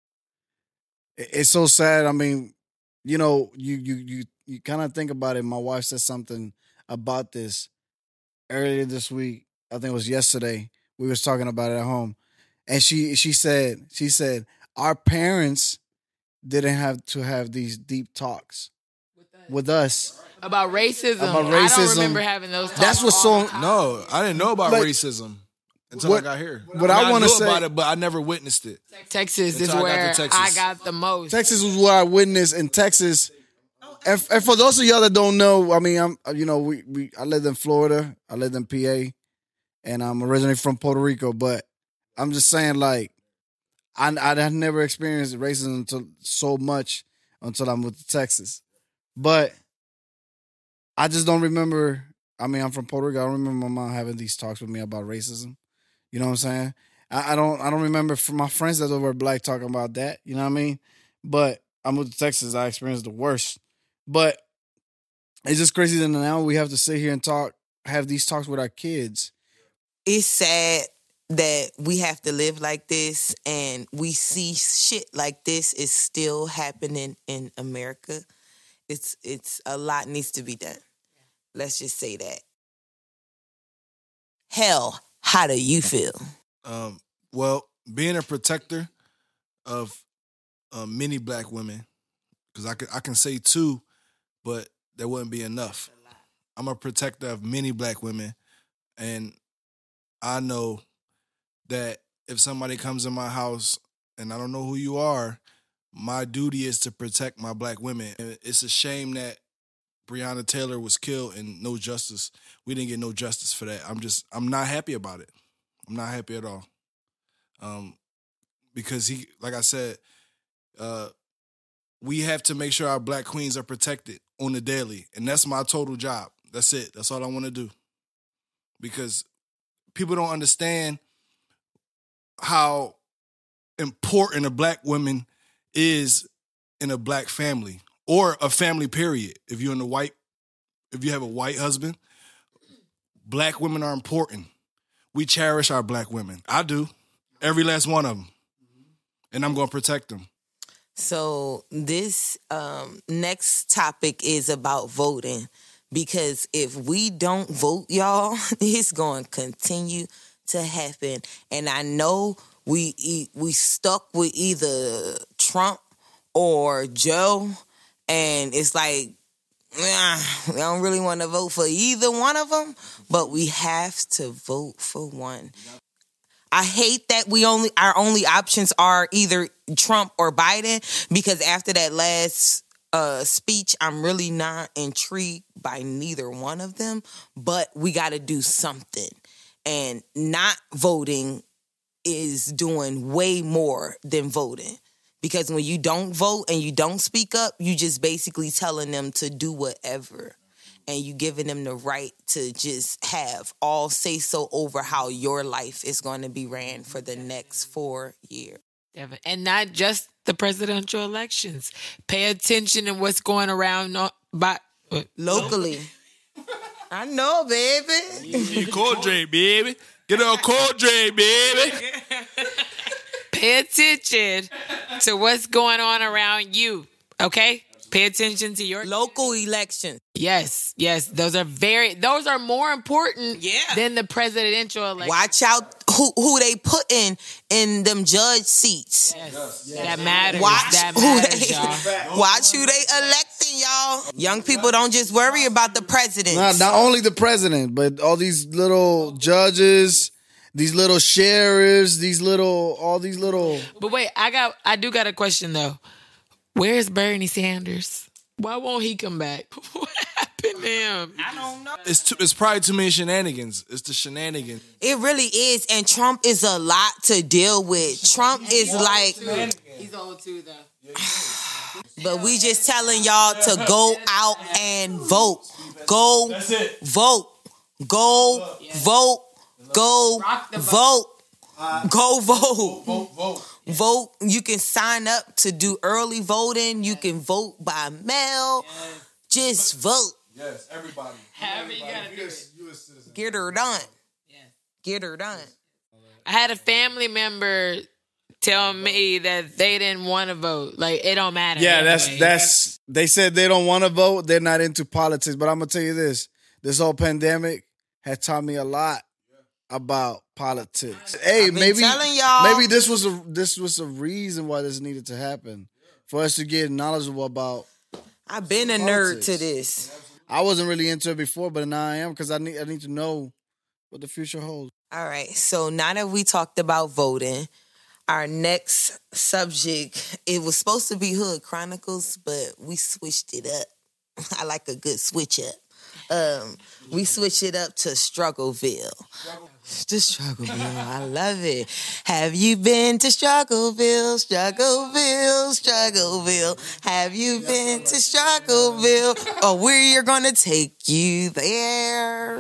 It's so sad. I mean, you know, you kind of think about it. My wife said something about this earlier this week. I think it was yesterday. We was talking about it at home. And she said, our parents didn't have to have these deep talks with us. About racism. About I racism. don't remember having those talks. That's what's so. No, I didn't know about racism until I got here. What I want to knew say about it, but I never witnessed it. Texas is Until I got where to Texas. I got the most. Texas was where I witnessed in Texas. And for those of y'all that don't know, I mean, I lived in Florida, I lived in PA, and I'm originally from Puerto Rico. But I'm just saying, like, I never experienced racism until I moved to Texas. But I just don't remember. I mean, I'm from Puerto Rico. I don't remember my mom having these talks with me about racism. You know what I'm saying? I don't remember from my friends that were black talking about that. You know what I mean? But I moved to Texas. I experienced the worst. But it's just crazy that now we have to sit here and have these talks with our kids. It's sad that we have to live like this and we see shit like this is still happening in America. It's a lot needs to be done. Let's just say that. Hell, how do you feel? Well, being a protector of many black women, because I can say two, but that wouldn't be enough. I'm a protector of many black women, and I know that if somebody comes in my house and I don't know who you are, my duty is to protect my black women. And it's a shame that Breonna Taylor was killed and no justice. We didn't get no justice for that. I'm not happy about it. I'm not happy at all. Because like I said, we have to make sure our black queens are protected on the daily. And that's my total job. That's it. That's all I want to do. Because people don't understand how important a black woman is in a black family or a family period. If you have a white husband, black women are important. We cherish our black women. I do. Every last one of them. And I'm going to protect them. So this next topic is about voting. Because if we don't vote, y'all, it's going to continue to happen. And I know we stuck with either Trump or Joe. And it's like, we don't really want to vote for either one of them. But we have to vote for one. I hate that our only options are either Trump or Biden, because after that last speech, I'm really not intrigued by neither one of them. But we got to do something, and not voting is doing way more than voting, because when you don't vote and you don't speak up, you just basically telling them to do whatever. And you giving them the right to just have all say so over how your life is going to be ran for the next 4 years. And not just the presidential elections. Pay attention to what's going around locally. I know, baby. You Cold Drink, baby. Get on Cold Drink, baby. Pay attention to what's going on around you, okay? Pay attention to your local elections. Yes. Those are more important than the presidential election. Watch out who they put in them judge seats. Yes. That matters. Watch who they electing, y'all. Young people don't just worry about the president. Not only the president, but all these little judges, these little sheriffs, all these little. But wait, I do got a question though. Where's Bernie Sanders? Why won't he come back? What happened to him? I don't know. It's probably too many shenanigans. It's the shenanigans. It really is, and Trump is a lot to deal with. Trump is like... He's old too, though. But we just telling y'all to go out and vote. Go vote. Go vote. Go vote. Go vote. Vote. You can sign up to do early voting. You can vote by mail. Just vote. Yes, everybody. However you gotta do it. Get her done. Get her done. I had a family member tell me that they didn't want to vote. Like, it don't matter. Yeah, anyway. that's. They said they don't want to vote. They're not into politics. But I'm gonna tell you this: this whole pandemic has taught me a lot about politics. Hey, maybe this was a reason why this needed to happen, for us to get knowledgeable about I've been a nerd to this. I wasn't really into it before, but now I am because I need to know what the future holds. All right. So now that we talked about voting, our next subject, it was supposed to be Hood Chronicles, but we switched it up. I like a good switch up. We switched it up to Struggleville. To Struggleville. I love it. Have you been to Struggleville? Struggleville, Struggleville. Have you been to Struggleville? Or we're gonna take you there.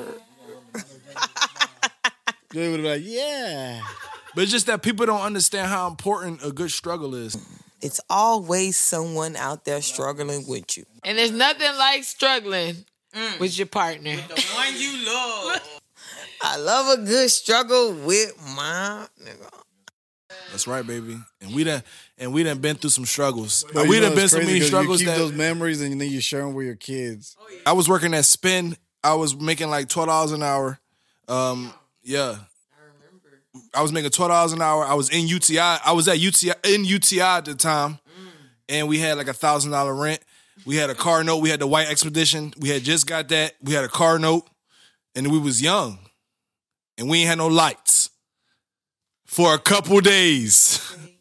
They would be like, yeah. But it's just that people don't understand how important a good struggle is. It's always someone out there struggling with you. And there's nothing like struggling with your partner. The one you love. I love a good struggle with my nigga. That's right, baby. And we done been through some struggles. But We done been so many struggles you keep that those memories and then you share them with your kids. I was working at Spin. I was making like $12 an hour. Yeah. I was making $12 an hour. I was in UTI. I was at UTI at the time, and we had like $1,000 rent. We had a car note. We had the white Expedition. We had just got that. We had a car note, and we was young, and we ain't had no lights for a couple days.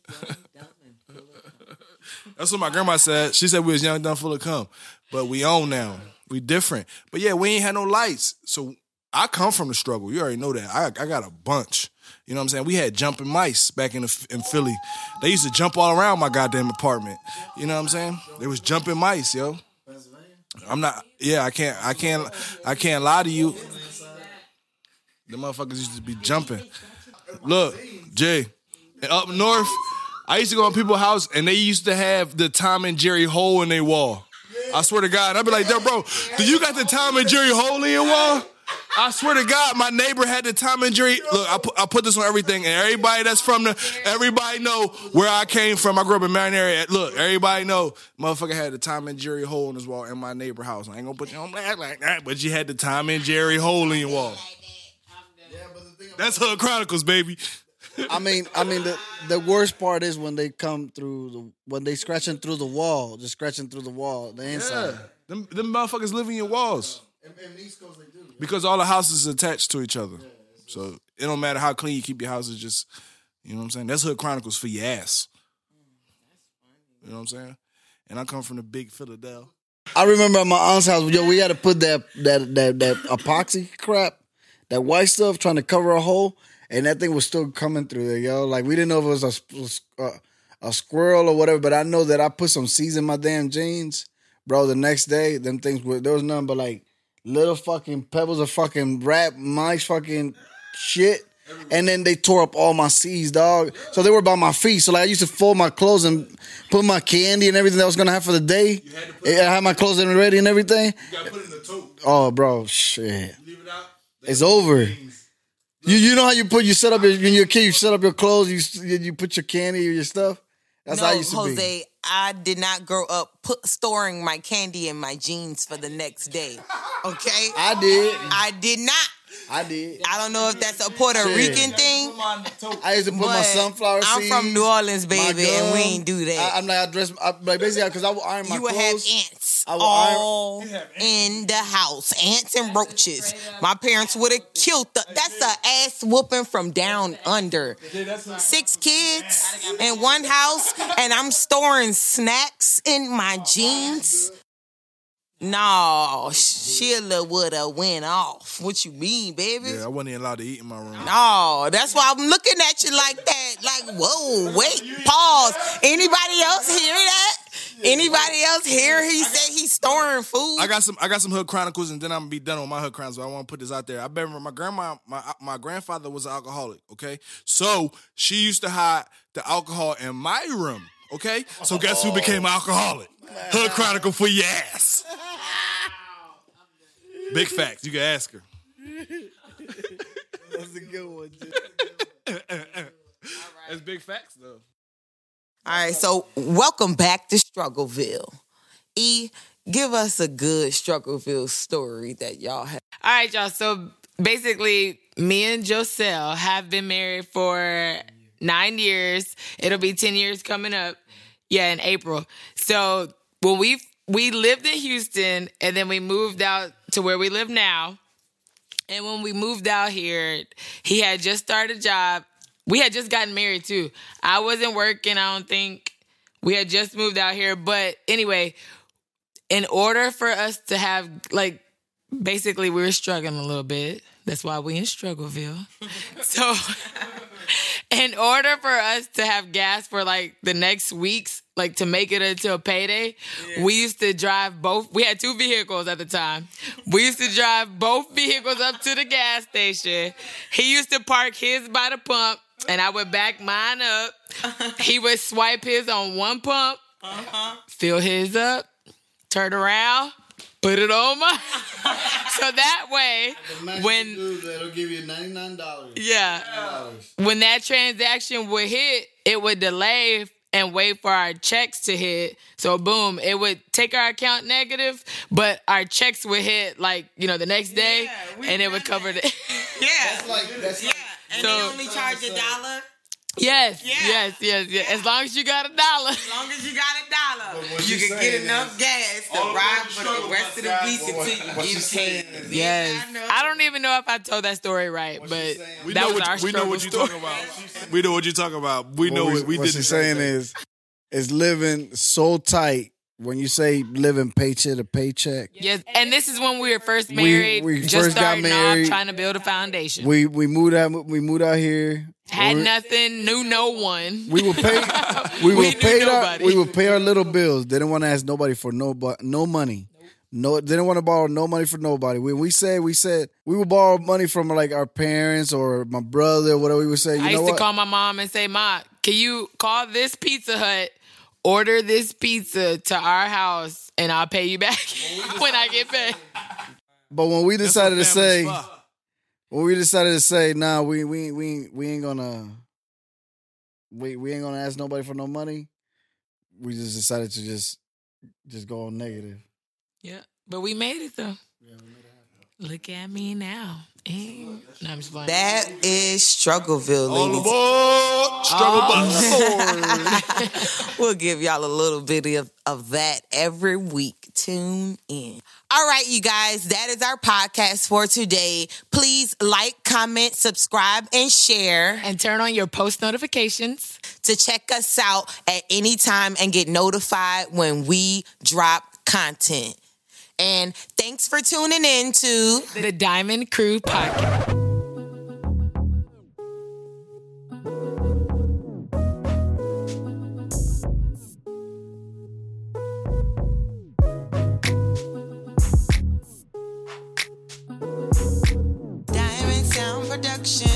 That's what my grandma said. She said we was young, dumb, full of cum, but we own now. We different. But yeah, we ain't had no lights. So I come from the struggle. You already know that. I got a bunch. You know what I'm saying? We had jumping mice back in Philly. They used to jump all around my goddamn apartment. You know what I'm saying? There was jumping mice, yo. I'm not. Yeah, I can't lie to you. The motherfuckers used to be jumping. Look, Jay, up north, I used to go on people's house and they used to have the Tom and Jerry hole in their wall. I swear to God, I'd be like, bro, do you got the Tom and Jerry hole in your wall? I swear to God, my neighbor had the Tom and Jerry. Look, I put this on everything, and everybody that's everybody know where I came from. I grew up in Marion area. Look, everybody know, motherfucker had the Tom and Jerry hole in his wall in my neighbor house. I ain't gonna put you on blast like that, but you had the Tom and Jerry hole in your wall. That's Hood Chronicles, baby. I mean, the worst part is when they come through when they scratching through the wall, just scratching through the wall, the inside. Yeah. Them motherfuckers live in your walls. In East Coast they do. Because all the houses are attached to each other. So it don't matter how clean you keep your houses, just, you know what I'm saying? That's Hood Chronicles for your ass. You know what I'm saying? And I come from the big Philadelphia. I remember at my aunt's house, yo, we had to put that epoxy crap, that white stuff, trying to cover a hole, and that thing was still coming through there, yo. Like, we didn't know if it was a squirrel or whatever, but I know that I put some seeds in my damn jeans. Bro, the next day, them things there was nothing but like little fucking pebbles of fucking rat mice fucking shit. And then they tore up all my seeds, dog. So they were by my feet. So like I used to fold my clothes and put my candy and everything that I was gonna have for the day. I had my clothes in ready and everything. You gotta put it in the tote. Oh, bro, shit. Leave it out. It's over. You know how you set up when you're a kid, you set up your clothes, you put your candy or your stuff. That's how I used to be. Jose, I did not grow up storing my candy in my jeans for the next day. Okay? I did. I did not. I did. I don't know if that's a Puerto Rican thing. I used to put my sunflower seeds. I'm from New Orleans, baby, and we ain't do that. I'm like, basically, because I would iron my clothes. You would have ants all in the house. Ants and roaches. My parents would have killed that's an ass whooping from down under. 6 kids in one house, and I'm storing snacks in my jeans. No, Sheila would have went off. What you mean, baby? Yeah, I wasn't even allowed to eat in my room. No, that's why I'm looking at you like that. Like, whoa, wait, pause. Anybody else hear that? Anybody else hear he said he's storing food? I got some Hood Chronicles, and then I'm gonna be done with my Hood Chronicles. I want to put this out there. I remember my grandfather was an alcoholic. Okay, so she used to hide the alcohol in my room. Okay, so guess who became an alcoholic? Hood Chronicle for your ass. Big facts. You can ask her. That's a good one. That's big facts, though. All right, so welcome back to Struggleville. E, give us a good Struggleville story that y'all have. All right, y'all. So basically, me and Joselle have been married for 9 years. It'll be 10 years coming up. Yeah, in April. So when we we lived in Houston, and then we moved out to where we live now. And when we moved out here, he had just started a job. We had just gotten married, too. I wasn't working, I don't think. We had just moved out here. But anyway, in order for us to have, like, basically we were struggling a little bit. That's why we in Struggleville. So in order for us to have gas for, like, the next weeks, like, to make it until payday, we used to drive both. We had 2 vehicles at the time. We used to drive both vehicles up to the gas station. He used to park his by the pump, and I would back mine up. He would swipe his on one pump, fill his up, turn around, put it on mine. So that way, when that'll give you $99. Yeah, when that transaction would hit, it would delay and wait for our checks to hit. So boom, it would take our account negative, but our checks would hit like, you know, the next day, and it would cover the. That's like. And so, they only charge $1. Yes. As long as you got $1. As long as you got $1, you can get enough gas to ride for the rest of the week until you get paid. Yes. I don't even know if I told that story right, but that was our struggle. We know what you're talking about. We know what you're talking about. We know it. What she's saying is living so tight. When you say living paycheck to paycheck. Yes, and this is when we were first married. We just first got starting married. off, trying to build a foundation. We moved out here. Had nothing, knew no one. We would pay. We would pay our little bills. Didn't want to ask nobody for no money. No, didn't want to borrow no money from nobody. We said we would borrow money from like our parents or my brother or whatever. We would say. I used to call my mom and say, "Ma, can you call this Pizza Hut? Order this pizza to our house, and I'll pay you back when I get paid." But when we decided to say, nah, we ain't gonna ask nobody for no money. We just decided to just go on negative. Yeah, but we made it though. Yeah, we made it happen. Look at me now. No, I'm just playing. That is Struggleville, ladies. Struggle. We'll give y'all a little bit of that every week. Tune in. All right, you guys, that is our podcast for today. Please like, comment, subscribe, and share. And turn on your post notifications to check us out at any time and get notified when we drop content. And thanks for tuning in to the Diamond Crew Podcast. Diamond Sound Production.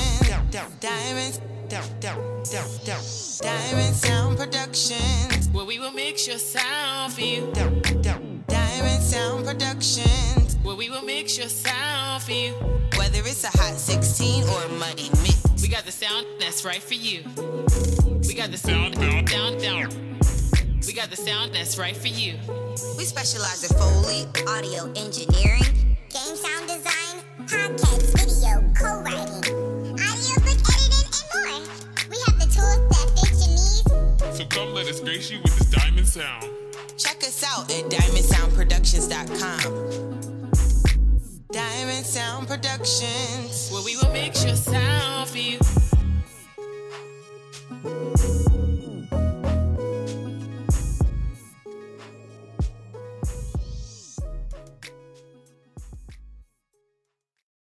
Diamond Sound Productions, where we will mix your sound for you. Diamond Sound Productions, where we will mix your sound for you. Whether it's a hot 16 or a muddy mix, we got the sound that's right for you. We got the sound down. We got the sound that's right for you. We specialize in Foley, audio engineering, game sound design, podcast, video, co-writing, audiobook editing, and more. We have the tools that fit your needs. So come let us grace you with this Diamond Sound. Check us out at diamondsoundproductions.com. Diamond Sound Productions, where we will mix your sound for you.